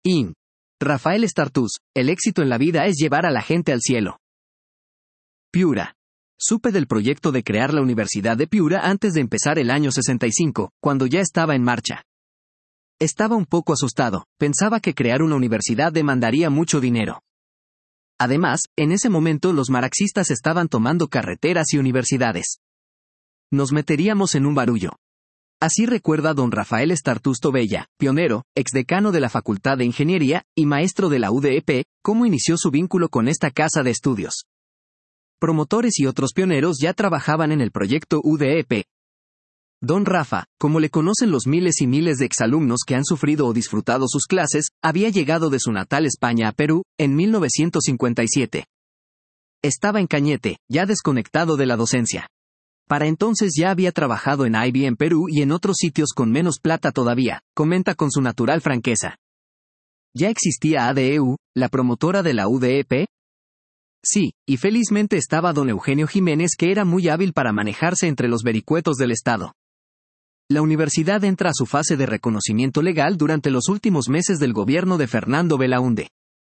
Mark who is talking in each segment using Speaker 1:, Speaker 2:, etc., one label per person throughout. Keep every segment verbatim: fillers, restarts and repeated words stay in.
Speaker 1: In. Rafael Startus, el éxito en la vida es llevar a la gente al cielo. Piura. Supe del proyecto de crear la Universidad de Piura antes de empezar el año sesenta y cinco, cuando ya estaba en marcha. Estaba un poco asustado, pensaba que crear una universidad demandaría mucho dinero. Además, en ese momento los marxistas estaban tomando carreteras y universidades. Nos meteríamos en un barullo. Así recuerda don Rafael Startus Tobella, pionero, exdecano de la Facultad de Ingeniería, y maestro de la U D E P, cómo inició su vínculo con esta casa de estudios. Promotores y otros pioneros ya trabajaban en el proyecto U D E P. Don Rafa, como le conocen los miles y miles de exalumnos que han sufrido o disfrutado sus clases, había llegado de su natal España a Perú, en mil novecientos cincuenta y siete. Estaba en Cañete, ya desconectado de la docencia. Para entonces ya había trabajado en I B en Perú y en otros sitios con menos plata todavía, comenta con su natural franqueza. ¿Ya existía A D E U, la promotora de la U D E P? Sí, y felizmente estaba don Eugenio Jiménez, que era muy hábil para manejarse entre los vericuetos del Estado. La universidad entra a su fase de reconocimiento legal durante los últimos meses del gobierno de Fernando Belaúnde.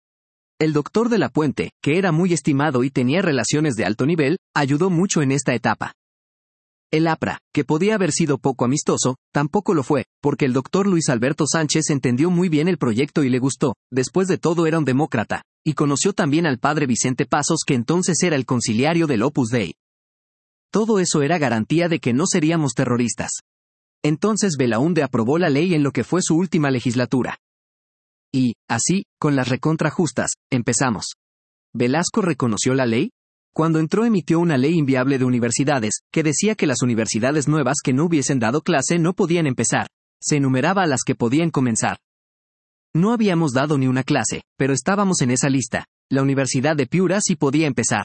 Speaker 1: El doctor de la Puente, que era muy estimado y tenía relaciones de alto nivel, ayudó mucho en esta etapa. El A P R A, que podía haber sido poco amistoso, tampoco lo fue, porque el doctor Luis Alberto Sánchez entendió muy bien el proyecto y le gustó, después de todo era un demócrata, y conoció también al padre Vicente Pasos, que entonces era el conciliario del Opus Dei. Todo eso era garantía de que no seríamos terroristas. Entonces Belaúnde aprobó la ley en lo que fue su última legislatura. Y, así, con las recontrajustas, empezamos. ¿Velasco reconoció la ley? Cuando entró emitió una ley inviable de universidades, que decía que las universidades nuevas que no hubiesen dado clase no podían empezar. Se enumeraba a las que podían comenzar. No habíamos dado ni una clase, pero estábamos en esa lista. La Universidad de Piura sí podía empezar.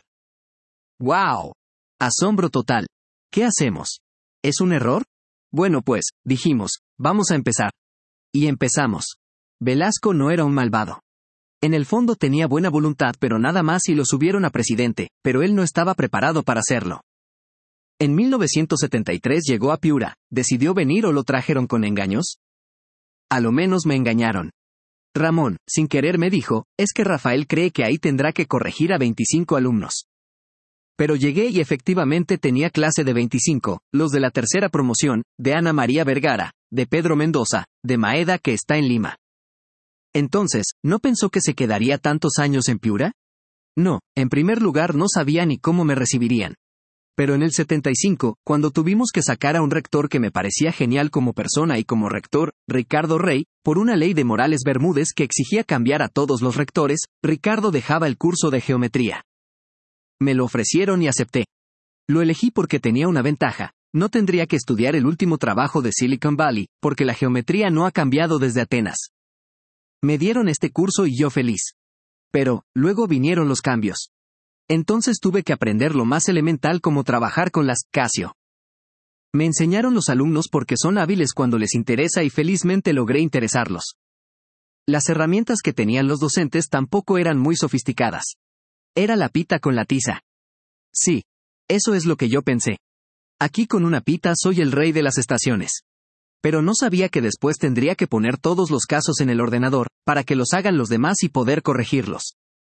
Speaker 1: ¡Guau! Asombro total. ¿Qué hacemos? ¿Es un error? Bueno pues, dijimos, vamos a empezar. Y empezamos. Velasco no era un malvado. En el fondo tenía buena voluntad, pero nada más y lo subieron a presidente, pero él no estaba preparado para hacerlo. En mil novecientos setenta y tres llegó a Piura. ¿Decidió venir o lo trajeron con engaños? A lo menos me engañaron. Ramón, sin querer me dijo, es que Rafael cree que ahí tendrá que corregir a veinticinco alumnos. Pero llegué y efectivamente tenía clase de veinticinco, los de la tercera promoción, de Ana María Vergara, de Pedro Mendoza, de Maeda, que está en Lima. Entonces, ¿no pensó que se quedaría tantos años en Piura? No, en primer lugar no sabía ni cómo me recibirían. Pero en el setenta y cinco, cuando tuvimos que sacar a un rector que me parecía genial como persona y como rector, Ricardo Rey, por una ley de Morales Bermúdez que exigía cambiar a todos los rectores, Ricardo dejaba el curso de geometría. Me lo ofrecieron y acepté. Lo elegí porque tenía una ventaja. No tendría que estudiar el último trabajo de Silicon Valley, porque la geometría no ha cambiado desde Atenas. Me dieron este curso y yo feliz. Pero, luego vinieron los cambios. Entonces tuve que aprender lo más elemental como trabajar con las Casio. Me enseñaron los alumnos porque son hábiles cuando les interesa y felizmente logré interesarlos. Las herramientas que tenían los docentes tampoco eran muy sofisticadas. Era la pita con la tiza. Sí. Eso es lo que yo pensé. Aquí con una pita soy el rey de las estaciones. Pero no sabía que después tendría que poner todos los casos en el ordenador, para que los hagan los demás y poder corregirlos.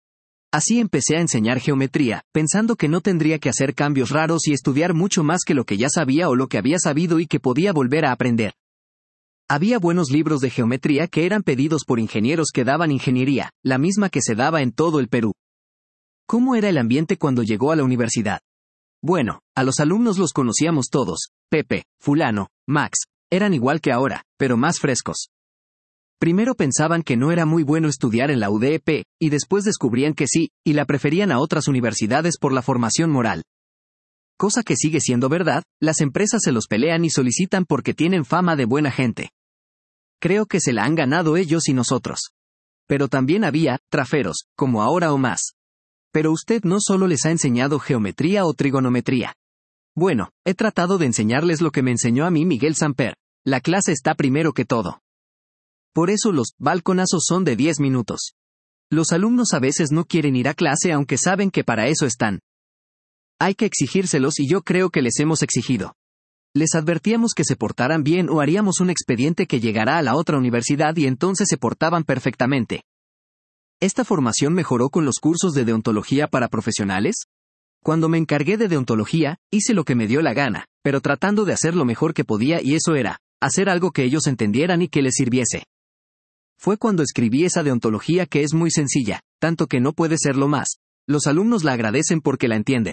Speaker 1: Así empecé a enseñar geometría, pensando que no tendría que hacer cambios raros y estudiar mucho más que lo que ya sabía o lo que había sabido y que podía volver a aprender. Había buenos libros de geometría que eran pedidos por ingenieros que daban ingeniería, la misma que se daba en todo el Perú. ¿Cómo era el ambiente cuando llegó a la universidad? Bueno, a los alumnos los conocíamos todos, Pepe, Fulano, Max. Eran igual que ahora, pero más frescos. Primero pensaban que no era muy bueno estudiar en la U D E P, y después descubrían que sí, y la preferían a otras universidades por la formación moral. Cosa que sigue siendo verdad, las empresas se los pelean y solicitan porque tienen fama de buena gente. Creo que se la han ganado ellos y nosotros. Pero también había, traferos, como ahora o más. Pero usted no solo les ha enseñado geometría o trigonometría. Bueno, he tratado de enseñarles lo que me enseñó a mí Miguel Samper. La clase está primero que todo. Por eso los balconazos son de diez minutos. Los alumnos a veces no quieren ir a clase aunque saben que para eso están. Hay que exigírselos y yo creo que les hemos exigido. Les advertíamos que se portaran bien o haríamos un expediente que llegará a la otra universidad y entonces se portaban perfectamente. ¿Esta formación mejoró con los cursos de deontología para profesionales? Cuando me encargué de deontología, hice lo que me dio la gana, pero tratando de hacer lo mejor que podía y eso era, hacer algo que ellos entendieran y que les sirviese. Fue cuando escribí esa deontología que es muy sencilla, tanto que no puede serlo más. Los alumnos la agradecen porque la entienden.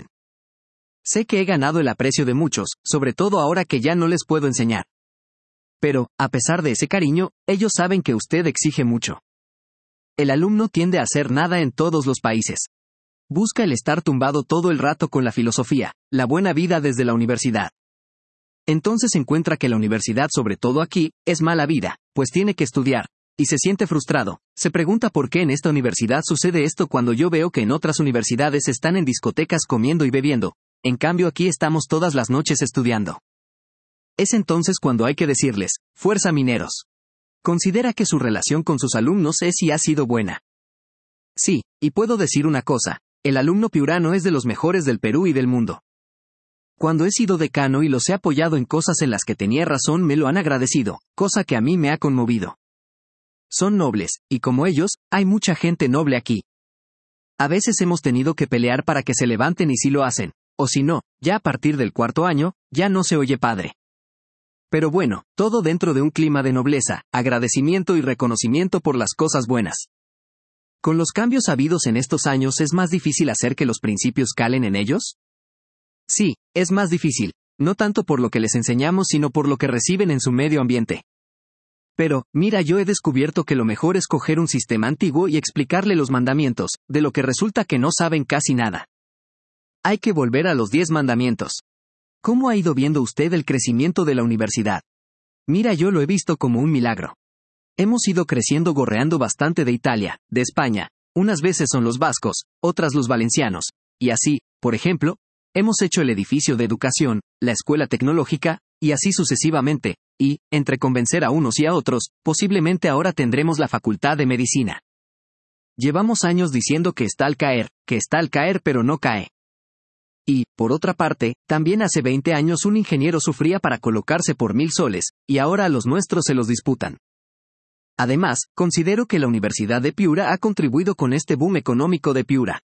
Speaker 1: Sé que he ganado el aprecio de muchos, sobre todo ahora que ya no les puedo enseñar. Pero, a pesar de ese cariño, ellos saben que usted exige mucho. El alumno tiende a hacer nada en todos los países. Busca el estar tumbado todo el rato con la filosofía, la buena vida desde la universidad. Entonces encuentra que la universidad, sobre todo aquí, es mala vida, pues tiene que estudiar, y se siente frustrado. Se pregunta por qué en esta universidad sucede esto cuando yo veo que en otras universidades están en discotecas comiendo y bebiendo. En cambio aquí estamos todas las noches estudiando. Es entonces cuando hay que decirles, fuerza mineros. Considera que su relación con sus alumnos es y ha sido buena. Sí, y puedo decir una cosa, el alumno piurano es de los mejores del Perú y del mundo. Cuando he sido decano y los he apoyado en cosas en las que tenía razón me lo han agradecido, cosa que a mí me ha conmovido. Son nobles, y como ellos, hay mucha gente noble aquí. A veces hemos tenido que pelear para que se levanten y sí lo hacen. O si no, ya a partir del cuarto año, ya no se oye padre. Pero bueno, todo dentro de un clima de nobleza, agradecimiento y reconocimiento por las cosas buenas. ¿Con los cambios habidos en estos años es más difícil hacer que los principios calen en ellos? Sí, es más difícil, no tanto por lo que les enseñamos sino por lo que reciben en su medio ambiente. Pero, mira, yo he descubierto que lo mejor es coger un sistema antiguo y explicarle los mandamientos, de lo que resulta que no saben casi nada. Hay que volver a los diez mandamientos. ¿Cómo ha ido viendo usted el crecimiento de la universidad? Mira, yo lo he visto como un milagro. Hemos ido creciendo gorreando bastante de Italia, de España, unas veces son los vascos, otras los valencianos, y así, por ejemplo, hemos hecho el edificio de educación, la escuela tecnológica, y así sucesivamente, y, entre convencer a unos y a otros, posiblemente ahora tendremos la facultad de medicina. Llevamos años diciendo que está al caer, que está al caer pero no cae. Y, por otra parte, también hace veinte años un ingeniero sufría para colocarse por mil soles, y ahora a los nuestros se los disputan. Además, considero que la Universidad de Piura ha contribuido con este boom económico de Piura.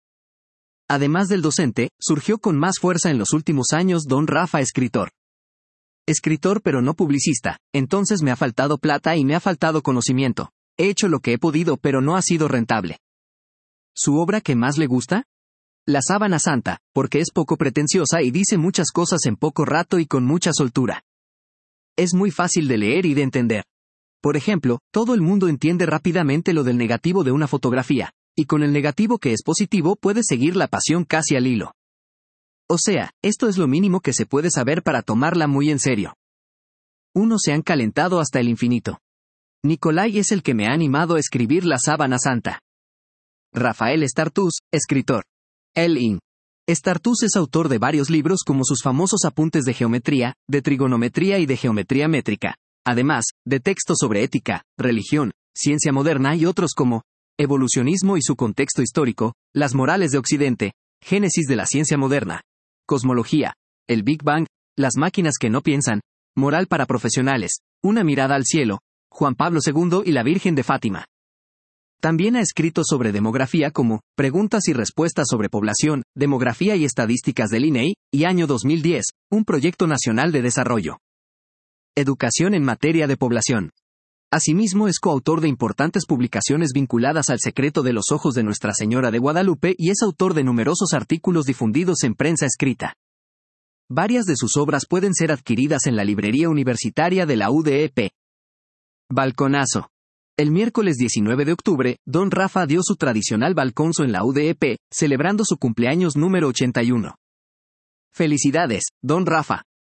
Speaker 1: Además del docente, surgió con más fuerza en los últimos años don Rafa escritor. Escritor pero no publicista, entonces me ha faltado plata y me ha faltado conocimiento. He hecho lo que he podido pero no ha sido rentable. ¿Su obra que más le gusta? La Sábana Santa, porque es poco pretenciosa y dice muchas cosas en poco rato y con mucha soltura. Es muy fácil de leer y de entender. Por ejemplo, todo el mundo entiende rápidamente lo del negativo de una fotografía, y con el negativo que es positivo puede seguir la pasión casi al hilo. O sea, esto es lo mínimo que se puede saber para tomarla muy en serio. Unos se han calentado hasta el infinito. Nicolai es el que me ha animado a escribir La Sábana Santa. Rafael Estartús, escritor. El in. Estartús es autor de varios libros como sus famosos apuntes de geometría, de trigonometría y de geometría métrica, además, de textos sobre ética, religión, ciencia moderna y otros como Evolucionismo y su contexto histórico, Las morales de Occidente, Génesis de la ciencia moderna, Cosmología, El Big Bang, Las máquinas que no piensan, Moral para profesionales, Una mirada al cielo, Juan Pablo segundo y la Virgen de Fátima. También ha escrito sobre demografía como Preguntas y respuestas sobre población, demografía y estadísticas del I N E I, y año dos mil diez, un proyecto nacional de desarrollo. Educación en materia de población. Asimismo es coautor de importantes publicaciones vinculadas al secreto de los ojos de Nuestra Señora de Guadalupe y es autor de numerosos artículos difundidos en prensa escrita. Varias de sus obras pueden ser adquiridas en la librería universitaria de la U D E P. Balconazo. El miércoles diecinueve de octubre, don Rafa dio su tradicional balconzo en la U D E P, celebrando su cumpleaños número ochenta y uno. Felicidades, don Rafa.